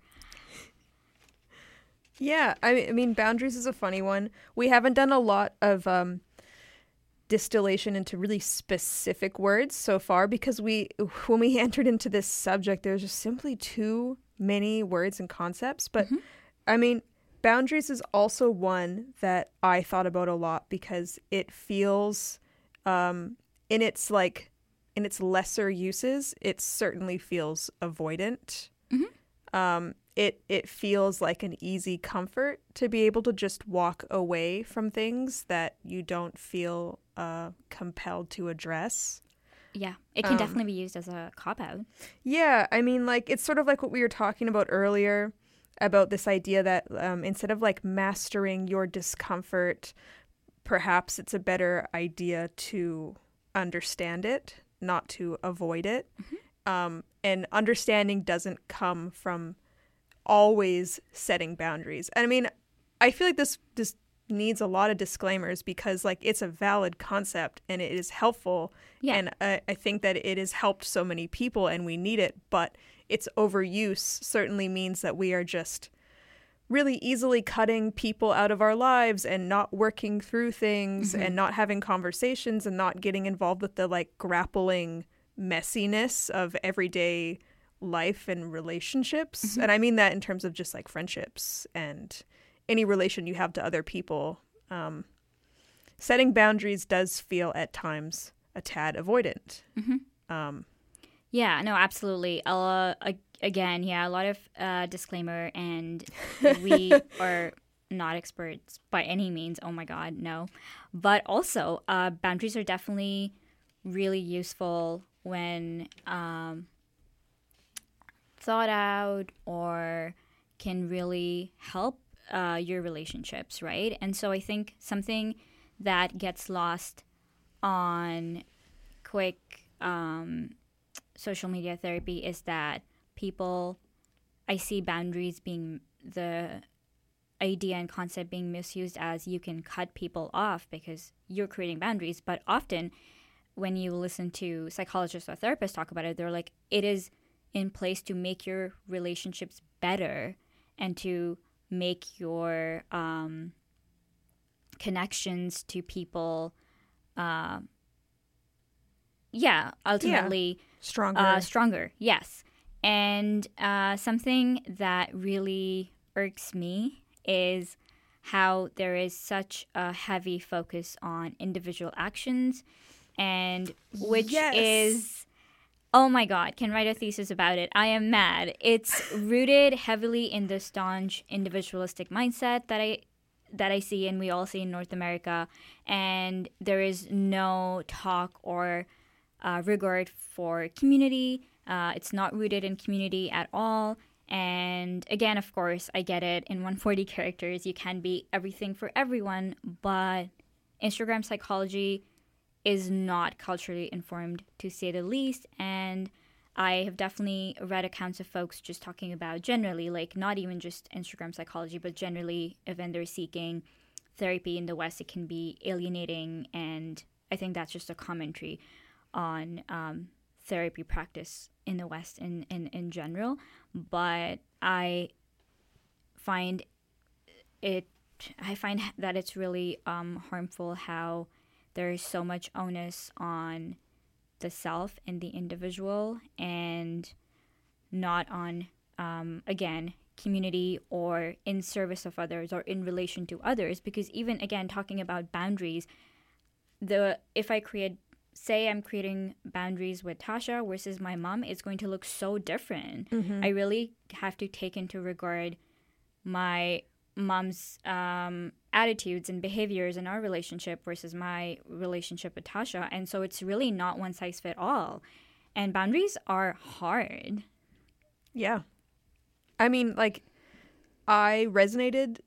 Speaker 2: Yeah, I mean, boundaries is a funny one. We haven't done a lot of um, distillation into really specific words so far, because we, when we entered into this subject, there's just simply too many words and concepts. But mm-hmm. I mean, boundaries is also one that I thought about a lot, because it feels, um, in its like, in its lesser uses, it certainly feels avoidant. Mm-hmm. Um, it it feels like an easy comfort to be able to just walk away from things that you don't feel uh, compelled to address.
Speaker 1: Yeah, it can um, definitely be used as a cop-out.
Speaker 2: Yeah, I mean, like, it's sort of like what we were talking about earlier, about this idea that um, instead of like mastering your discomfort, perhaps it's a better idea to understand it, not to avoid it. Mm-hmm. Um, and understanding doesn't come from always setting boundaries. And I mean, I feel like this this needs a lot of disclaimers, because like it's a valid concept and it is helpful. Yeah. And I, I think that it has helped so many people and we need it, but its overuse certainly means that we are just really easily cutting people out of our lives and not working through things mm-hmm. and not having conversations and not getting involved with the like grappling messiness of everyday life and relationships. Mm-hmm. And I mean that in terms of just like friendships and any relation you have to other people. Um, setting boundaries does feel at times a tad avoidant.
Speaker 1: Mm-hmm.
Speaker 2: Um,
Speaker 1: yeah, no, absolutely. Uh, again, yeah, a lot of uh, disclaimer, and we are not experts by any means. Oh my God, no. But also, uh, boundaries are definitely really useful when um, thought out, or can really help uh, your relationships, right? And so I think something that gets lost on quick um, social media therapy is that people, I see boundaries being the idea and concept being misused as you can cut people off because you're creating boundaries. But often when you listen to psychologists or therapists talk about it, they're like, it is in place to make your relationships better and to make your um, connections to people, uh, yeah, ultimately
Speaker 2: yeah. stronger.
Speaker 1: Uh, stronger, yes. And uh, something that really irks me is how there is such a heavy focus on individual actions, and which
Speaker 2: yes.
Speaker 1: is, oh my God, can write a thesis about it. I am mad. It's rooted heavily in the staunch individualistic mindset that I that I see and we all see in North America, and there is no talk or uh, regard for community. Uh, it's not rooted in community at all. And again, of course, I get it. In one hundred forty characters, you can be everything for everyone, but Instagram psychology is not culturally informed, to say the least. And I have definitely read accounts of folks just talking about generally, like not even just Instagram psychology, but generally, when they're seeking therapy in the West, it can be alienating. And I think that's just a commentary on um, therapy practice in the West in, in, in general. But I find it, I find that it's really um, harmful how there's so much onus on the self and the individual and not on, um, again, community or in service of others or in relation to others. Because even, again, talking about boundaries, the if I create, say I'm creating boundaries with Tasha versus my mom, it's going to look so different.
Speaker 2: Mm-hmm.
Speaker 1: I really have to take into regard my mom's um, attitudes and behaviors in our relationship versus my relationship with Tasha. And so it's really not one size fit all. And boundaries are hard.
Speaker 2: Yeah. I mean, like, I resonated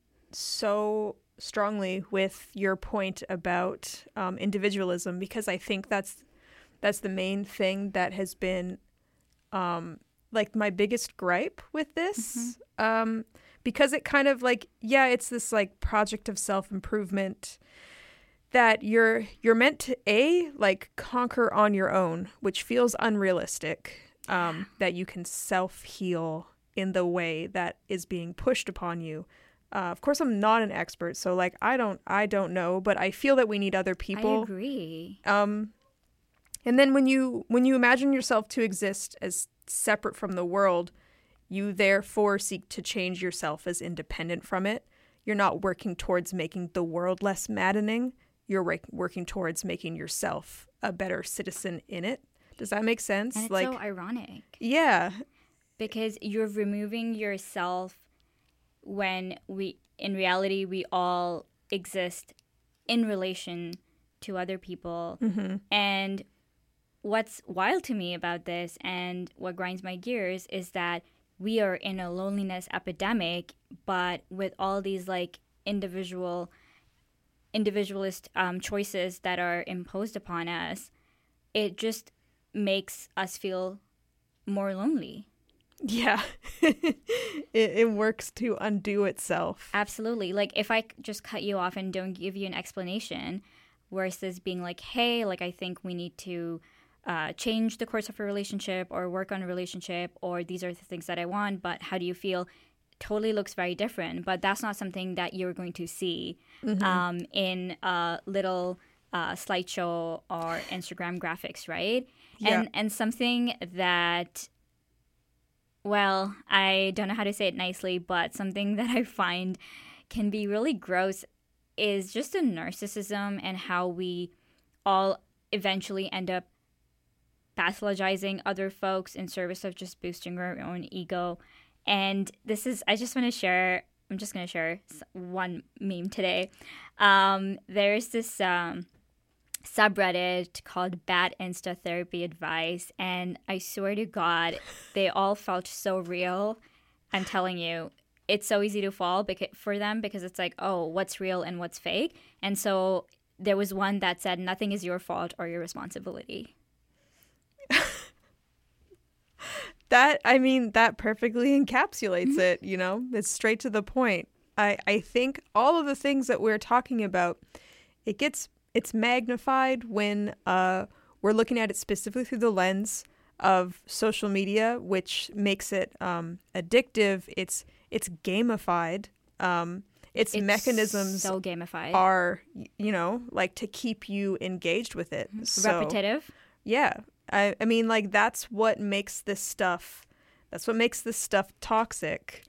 Speaker 2: so strongly with your point about um, individualism, because I think that's that's the main thing that has been um, like my biggest gripe with this. Mm-hmm. Um, because it kind of like, yeah, it's this like project of self-improvement that you're you're meant to a like conquer on your own, which feels unrealistic. Um, that you can self-heal in the way that is being pushed upon you. Uh, of course, I'm not an expert, so like I don't I don't know, but I feel that we need other people.
Speaker 1: I agree.
Speaker 2: Um, and then when you when you imagine yourself to exist as separate from the world, you therefore seek to change yourself as independent from it. You're not working towards making the world less maddening. You're re- working towards making yourself a better citizen in it. Does that make sense?
Speaker 1: And it's
Speaker 2: like,
Speaker 1: so ironic.
Speaker 2: Yeah.
Speaker 1: Because you're removing yourself when we, in reality, we all exist in relation to other people.
Speaker 2: Mm-hmm.
Speaker 1: And what's wild to me about this and what grinds my gears is that we are in a loneliness epidemic, but with all these like individual, individualist um, choices that are imposed upon us, it just makes us feel more lonely.
Speaker 2: Yeah. it, it works to undo itself.
Speaker 1: Absolutely. Like if I just cut you off and don't give you an explanation versus being like, hey, like I think we need to uh, change the course of a relationship or work on a relationship, or these are the things that I want, but how do you feel? Totally looks very different, but that's not something that you're going to see
Speaker 2: Mm-hmm.
Speaker 1: um, in a little uh, slideshow or Instagram graphics, right?
Speaker 2: Yeah.
Speaker 1: And and something that, well, I don't know how to say it nicely, but something that I find can be really gross is just the narcissism and how we all eventually end up pathologizing other folks in service of just boosting our own ego. And this is, I just want to share, I'm just going to share one meme today. Um, there's this um, subreddit called Bad Insta Therapy Advice, and I swear to God, they all felt so real. I'm telling you, it's so easy to fall beca- for them because it's like, oh, what's real and what's fake? And so there was one that said, nothing is your fault or your responsibility.
Speaker 2: That, I mean, that perfectly encapsulates it, you know? It's straight to the point. I, I think all of the things that we're talking about, it gets, it's magnified when uh, we're looking at it specifically through the lens of social media, which makes it um, addictive. It's it's gamified. Um, its,
Speaker 1: it's
Speaker 2: mechanisms
Speaker 1: so gamified.
Speaker 2: are, you know, like to keep you engaged with it. So,
Speaker 1: repetitive.
Speaker 2: Yeah. I, I mean, like, that's what makes this stuff, that's what makes this stuff toxic.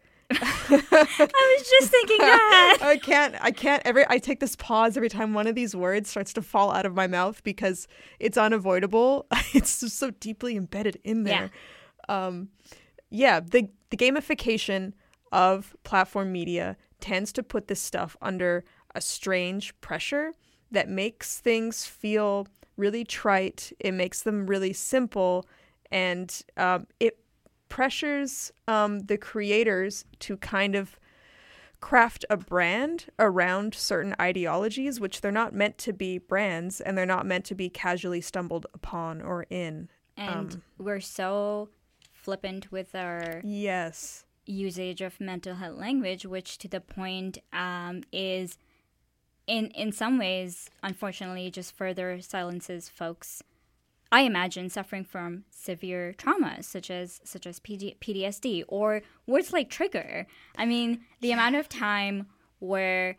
Speaker 1: I was just thinking that.
Speaker 2: I can't, I can't every, I take this pause every time one of these words starts to fall out of my mouth because it's unavoidable. It's just so deeply embedded in there. Yeah. Um, yeah, the, the gamification of platform media tends to put this stuff under a strange pressure that makes things feel really trite. It makes them really simple, and um, it pressures um, the creators to kind of craft a brand around certain ideologies, which they're not meant to be brands, and they're not meant to be casually stumbled upon or in.
Speaker 1: And
Speaker 2: um,
Speaker 1: we're so flippant with our
Speaker 2: yes
Speaker 1: usage of mental health language, which to the point um, is in in some ways, unfortunately, just further silences folks, I imagine, suffering from severe traumas such as such as P D S D or words like trigger. I mean, the yeah. amount of time where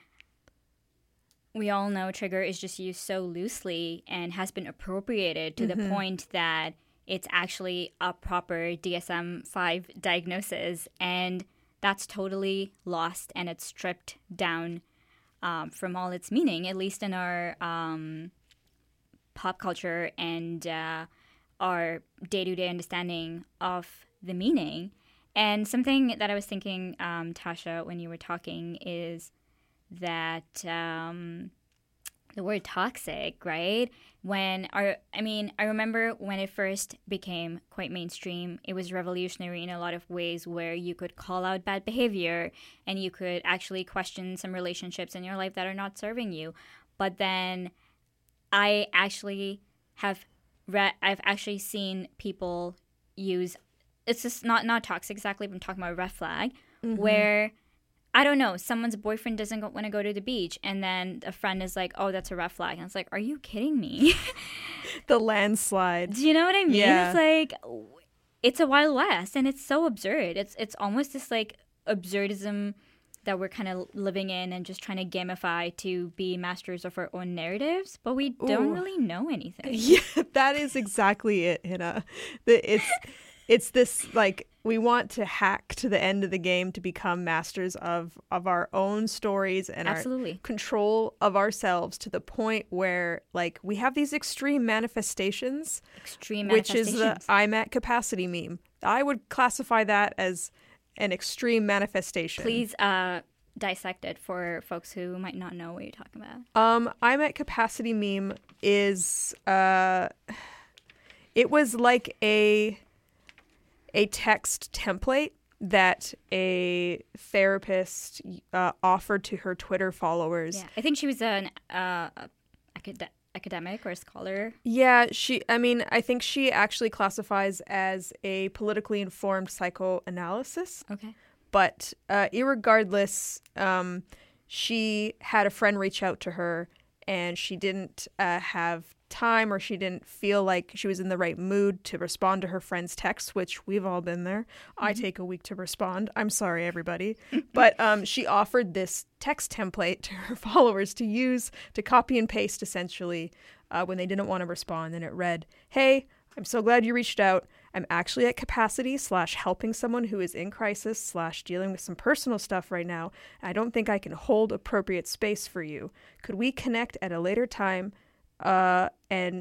Speaker 1: we all know trigger is just used so loosely and has been appropriated to mm-hmm. the point that it's actually a proper D S M five diagnosis, and that's totally lost and it's stripped down Um, from all its meaning, at least in our um, pop culture and uh, our day-to-day understanding of the meaning. And something that I was thinking, um, Tasha, when you were talking, is that um, the word toxic, right? When our, I mean, I remember when it first became quite mainstream, it was revolutionary in a lot of ways where you could call out bad behavior and you could actually question some relationships in your life that are not serving you. But then I actually have read, I've actually seen people use, it's just not, not toxic exactly, but I'm talking about red flag, mm-hmm. where I don't know, someone's boyfriend doesn't want to go to the beach, and then a friend is like, oh, that's a red flag. And it's like, are you kidding me?
Speaker 2: The landslide.
Speaker 1: Do you know what I mean?
Speaker 2: Yeah.
Speaker 1: It's like, it's a Wild West, and it's so absurd. It's it's almost this, like, absurdism that we're kind of living in and just trying to gamify to be masters of our own narratives, but we don't
Speaker 2: Ooh.
Speaker 1: really know anything.
Speaker 2: Yeah, that is exactly it, Hina. It's, it's this, like, we want to hack to the end of the game to become masters of, of our own stories and
Speaker 1: Absolutely.
Speaker 2: our control of ourselves to the point where, like, we have these extreme manifestations.
Speaker 1: Extreme
Speaker 2: which
Speaker 1: manifestations.
Speaker 2: is the I'm at capacity meme. I would classify that as an extreme manifestation.
Speaker 1: Please uh, dissect it for folks who might not know what you're talking about.
Speaker 2: Um, I'm at capacity meme is, uh, it was like a... a text template that a therapist uh, offered to her Twitter followers.
Speaker 1: Yeah, I think she was an uh, acad- academic or a scholar.
Speaker 2: Yeah, she. I mean, I think she actually classifies as a politically informed psychoanalysis.
Speaker 1: Okay.
Speaker 2: But uh, irregardless, um, she had a friend reach out to her, and she didn't uh, have time, or she didn't feel like she was in the right mood to respond to her friend's text, which we've all been there. Mm-hmm. I take a week to respond. I'm sorry, everybody. But um, she offered this text template to her followers to use to copy and paste, essentially, uh, when they didn't want to respond. And it read, hey, I'm so glad you reached out. I'm actually at capacity slash helping someone who is in crisis slash dealing with some personal stuff right now. I don't think I can hold appropriate space for you. Could we connect at a later time? Uh, and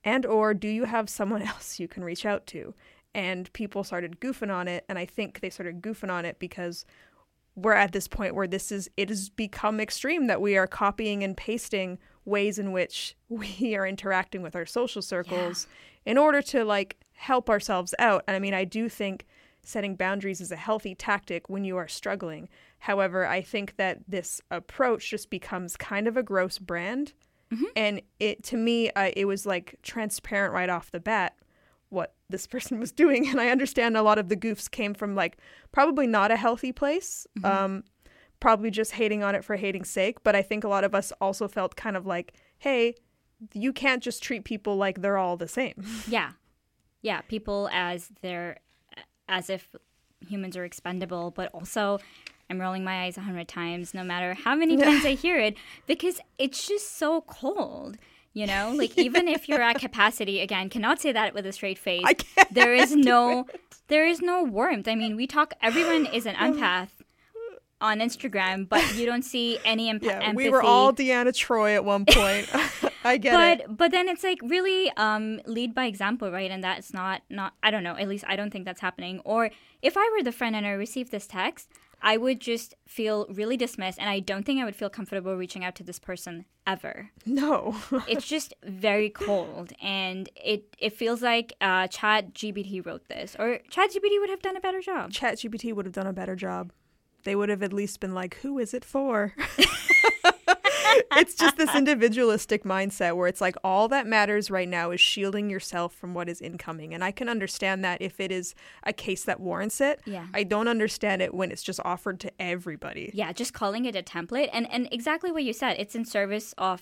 Speaker 2: And or do you have someone else you can reach out to? And people started goofing on it. And I think they started goofing on it because we're at this point where this is, it has become extreme that we are copying and pasting ways in which we are interacting with our social circles yeah. in order to like help ourselves out. And I mean, I do think setting boundaries is a healthy tactic when you are struggling. However, I think that this approach just becomes kind of a gross brand. Mm-hmm. And it, to me, uh, it was like transparent right off the bat what this person was doing. And I understand a lot of the goofs came from like probably not a healthy place, mm-hmm. um, probably just hating on it for hating's sake. But I think a lot of us also felt kind of like, hey, you can't just treat people like they're all the same.
Speaker 1: Yeah. Yeah. People as they're, as if humans are expendable, but also I'm rolling my eyes a hundred times, no matter how many times I hear it, because it's just so cold, you know? Like, even if you're at capacity, again, cannot say that with a straight face.
Speaker 2: I can't
Speaker 1: there is no, there is no warmth. I mean, we talk, everyone is an empath on Instagram, but you don't see any emp-
Speaker 2: yeah,
Speaker 1: empathy.
Speaker 2: We were all Deanna Troy at one point. I get
Speaker 1: but,
Speaker 2: it.
Speaker 1: But then it's like really um, lead by example, right? And that's not, not, I don't know, at least I don't think that's happening. Or if I were the friend and I received this text, I would just feel really dismissed, and I don't think I would feel comfortable reaching out to this person ever.
Speaker 2: No.
Speaker 1: It's just very cold, and it, it feels like uh, ChatGPT wrote this, or ChatGPT would have done a better job.
Speaker 2: ChatGPT would have done a better job. They would have at least been like, who is it for? It's just this individualistic mindset where it's like all that matters right now is shielding yourself from what is incoming. And I can understand that if it is a case that warrants it.
Speaker 1: Yeah.
Speaker 2: I don't understand it when it's just offered to everybody.
Speaker 1: Yeah, just calling it a template. And, and exactly what you said, it's in service of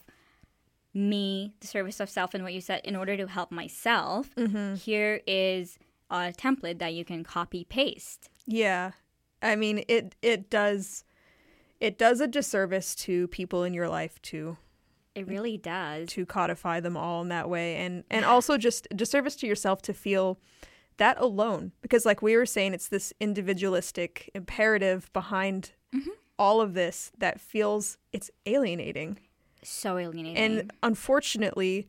Speaker 1: me, the service of self, and what you said, in order to help myself, mm-hmm. here is a template that you can copy paste.
Speaker 2: Yeah. I mean, it it does... It does a disservice to people in your life to
Speaker 1: It really does.
Speaker 2: To codify them all in that way. And, and also just a disservice to yourself to feel that alone. Because like we were saying, it's this individualistic imperative behind mm-hmm. all of this that feels it's alienating.
Speaker 1: So alienating.
Speaker 2: And unfortunately,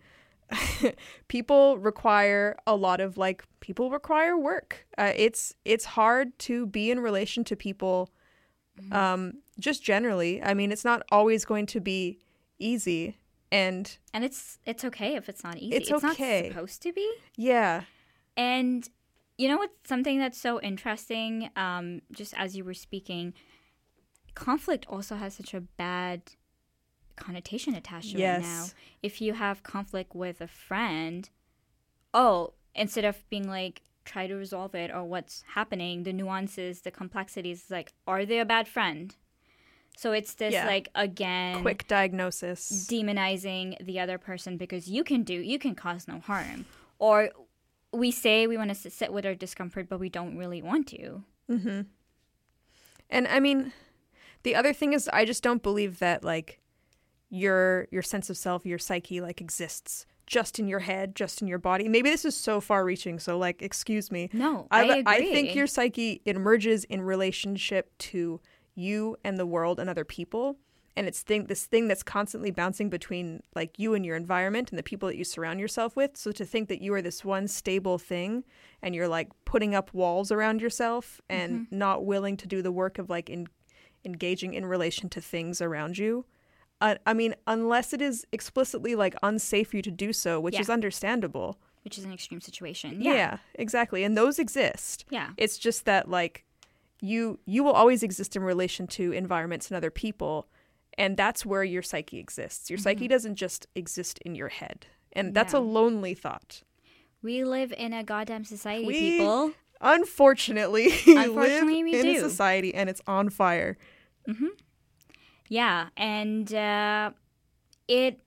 Speaker 2: people require a lot of like, people require work. Uh, it's it's hard to be in relation to people um just generally. I mean, it's not always going to be easy, and
Speaker 1: and it's it's okay if it's not easy.
Speaker 2: It's,
Speaker 1: it's
Speaker 2: okay.
Speaker 1: not supposed to be.
Speaker 2: Yeah.
Speaker 1: And you know what's something that's so interesting, um just as you were speaking, conflict also has such a bad connotation attached to
Speaker 2: yes.
Speaker 1: it now. If you have conflict with a friend, oh, instead of being like, try to resolve it or what's happening, the nuances, the complexities, like, are they a bad friend? So it's this, yeah. like, again...
Speaker 2: quick diagnosis.
Speaker 1: Demonizing the other person because you can do, you can cause no harm. Or we say we want to sit with our discomfort, but we don't really want to.
Speaker 2: Mm-hmm. And, I mean, the other thing is I just don't believe that, like, your your sense of self, your psyche, like, exists just in your head, just in your body. Maybe this is so far reaching, so like, excuse me.
Speaker 1: No,
Speaker 2: I,
Speaker 1: I agree.
Speaker 2: I think your psyche, it emerges in relationship to you and the world and other people. And it's thing, this thing that's constantly bouncing between like you and your environment and the people that you surround yourself with. So to think that you are this one stable thing and you're like putting up walls around yourself and mm-hmm. not willing to do the work of like in, engaging in relation to things around you. Uh, I mean, unless it is explicitly like unsafe for you to do so, which
Speaker 1: yeah.
Speaker 2: is understandable.
Speaker 1: Which is an extreme situation. Yeah.
Speaker 2: yeah, exactly. And those exist.
Speaker 1: Yeah.
Speaker 2: It's just that like you you will always exist in relation to environments and other people. And that's where your psyche exists. Your mm-hmm. psyche doesn't just exist in your head. And that's yeah. a lonely thought.
Speaker 1: We live in a goddamn society,
Speaker 2: we,
Speaker 1: people.
Speaker 2: Unfortunately,
Speaker 1: unfortunately
Speaker 2: live
Speaker 1: we
Speaker 2: in
Speaker 1: do.
Speaker 2: a society and it's on fire.
Speaker 1: Mm-hmm. Yeah, and uh, it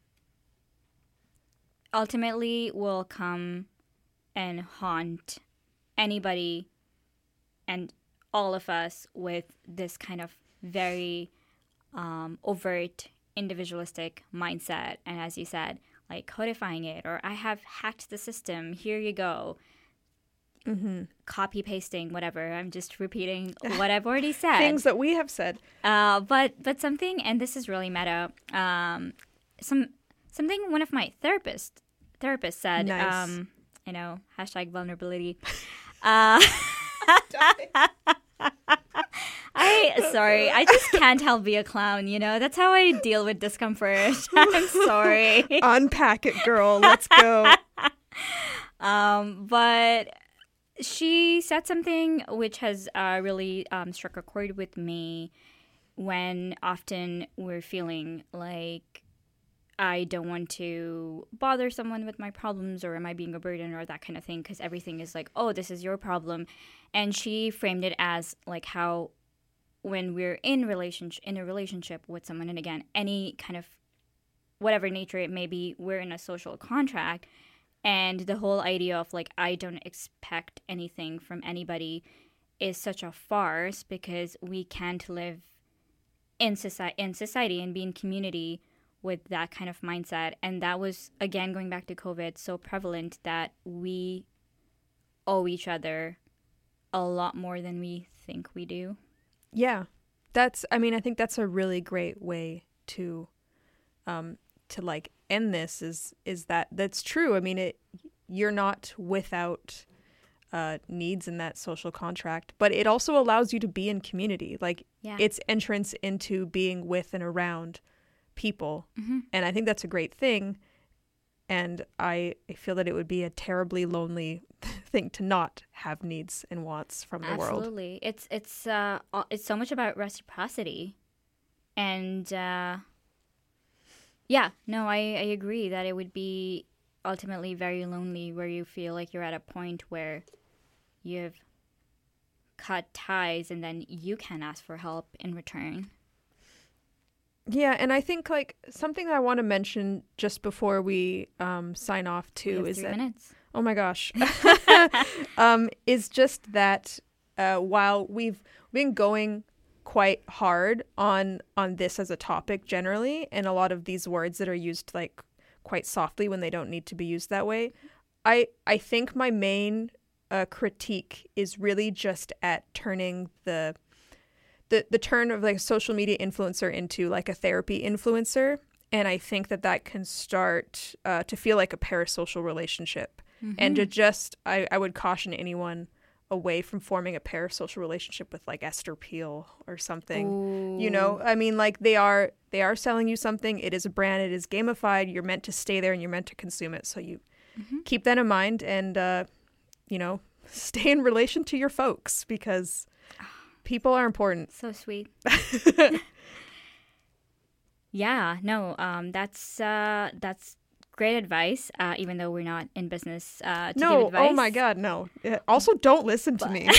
Speaker 1: ultimately will come and haunt anybody and all of us with this kind of very um, overt individualistic mindset. And as you said, like codifying it, or I have hacked the system, here you go. Mm-hmm. Copy pasting, whatever. I'm just repeating what I've already said.
Speaker 2: Things that we have said.
Speaker 1: Uh, but but something, and this is really meta. Um, some something one of my therapists therapist said.
Speaker 2: Nice.
Speaker 1: Um, you know, hashtag vulnerability. Uh, I sorry, I just can't help be a clown. You know, that's how I deal with discomfort. I'm sorry.
Speaker 2: Unpack it, girl. Let's go.
Speaker 1: um, but she said something which has uh, really um, struck a chord with me. When often we're feeling like I don't want to bother someone with my problems, or am I being a burden, or that kind of thing, because everything is like, oh, this is your problem. And she framed it as like how when we're in relationship in a relationship with someone, and again, any kind of whatever nature it may be, we're in a social contract, and the whole idea of like I don't expect anything from anybody is such a farce, because we can't live in society, in society and be in community with that kind of mindset. And that was, again, going back to COVID, so prevalent that we owe each other a lot more than we think we do.
Speaker 2: Yeah. That's, I mean, I think that's a really great way to, um, to like end this is, is that that's true. I mean, it, you're not without Uh, needs in that social contract, but it also allows you to be in community. Like
Speaker 1: Yeah.
Speaker 2: it's entrance into being with and around people.
Speaker 1: Mm-hmm.
Speaker 2: And I think that's a great thing. And I, I feel that it would be a terribly lonely thing to not have needs and wants from the world.
Speaker 1: Absolutely. It's it's uh uh, it's so much about reciprocity. And uh yeah, no, I, I agree that it would be ultimately very lonely, where you feel like you're at a point where you've cut ties and then you can ask for help in return.
Speaker 2: Yeah, and I think like something that I want to mention just before we um, sign off
Speaker 1: We
Speaker 2: too
Speaker 1: have
Speaker 2: is
Speaker 1: three
Speaker 2: that
Speaker 1: minutes.
Speaker 2: oh my gosh, um, is just that uh, while we've been going quite hard on on this as a topic generally, and a lot of these words that are used like quite softly when they don't need to be used that way, I I think my main uh, critique is really just at turning the the the turn of like a social media influencer into like a therapy influencer, and I think that that can start uh, to feel like a parasocial relationship,
Speaker 1: Mm-hmm.
Speaker 2: and to just I, I would caution anyone away from forming a parasocial relationship with like Esther Peel or something. You know, I mean, like they are they are selling you something. It is a brand. It is gamified. You're meant to stay there and you're meant to consume it. So you
Speaker 1: Mm-hmm.
Speaker 2: keep that in mind, and uh, you know, stay in relation to your folks, because people are important.
Speaker 1: So sweet. Yeah, no, um, that's uh, that's great advice. Uh, even though we're not in business uh, to give
Speaker 2: No,
Speaker 1: advice.
Speaker 2: oh my God, no. Uh, Also, don't listen to me.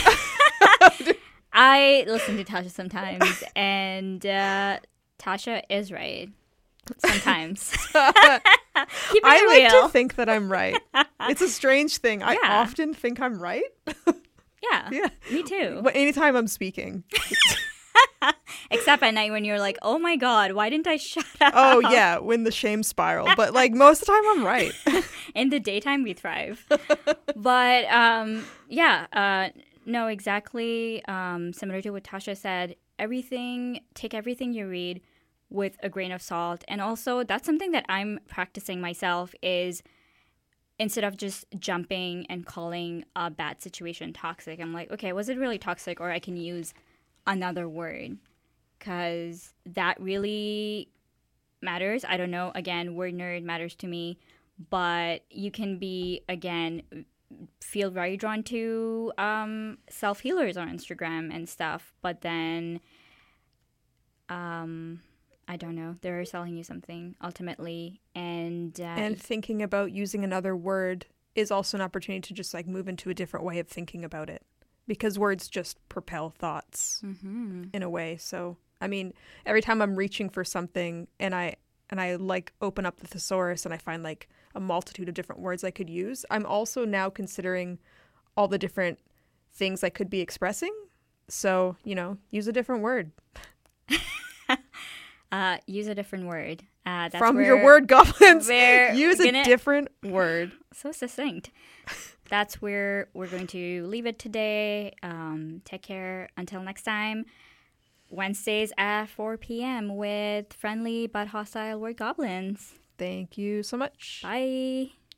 Speaker 1: I listen to Tasha sometimes, and uh, Tasha is right sometimes. Keep it
Speaker 2: I like
Speaker 1: real.
Speaker 2: to think that I'm right. It's a strange thing. I
Speaker 1: Yeah.
Speaker 2: often think I'm right.
Speaker 1: Yeah,
Speaker 2: Yeah.
Speaker 1: me too.
Speaker 2: But anytime I'm speaking.
Speaker 1: Except at night when you're like, oh my God, why didn't I shut up?
Speaker 2: Oh, yeah, when the shame spiral. But like most of the time, I'm right.
Speaker 1: In the daytime, we thrive. But um, yeah, uh, no, exactly. Um, similar to what Tasha said, everything, take everything you read with a grain of salt. And also, that's something that I'm practicing myself is instead of just jumping and calling a bad situation toxic, I'm like, okay, was it really toxic? Or I can use another word, because that really matters. I don't know. Again, word nerd matters to me, but you can be, again, feel very drawn to um, self-healers on Instagram and stuff, but then um, I don't know, they're selling you something ultimately, and uh,
Speaker 2: And thinking about using another word is also an opportunity to just like move into a different way of thinking about it, because words just propel thoughts
Speaker 1: mm-hmm.
Speaker 2: in a way. So, I mean, every time I'm reaching for something and I and I like open up the thesaurus and I find like a multitude of different words I could use, I'm also now considering all the different things I could be expressing. So, you know, use a different word.
Speaker 1: uh, use a different word. Uh, that's
Speaker 2: From
Speaker 1: where
Speaker 2: your word goblins,
Speaker 1: we're
Speaker 2: use a
Speaker 1: gonna-
Speaker 2: different word.
Speaker 1: So succinct. That's where we're going to leave it today. Um, take care until next time. Wednesdays at four p.m. with friendly but hostile word goblins.
Speaker 2: Thank you so much.
Speaker 1: Bye.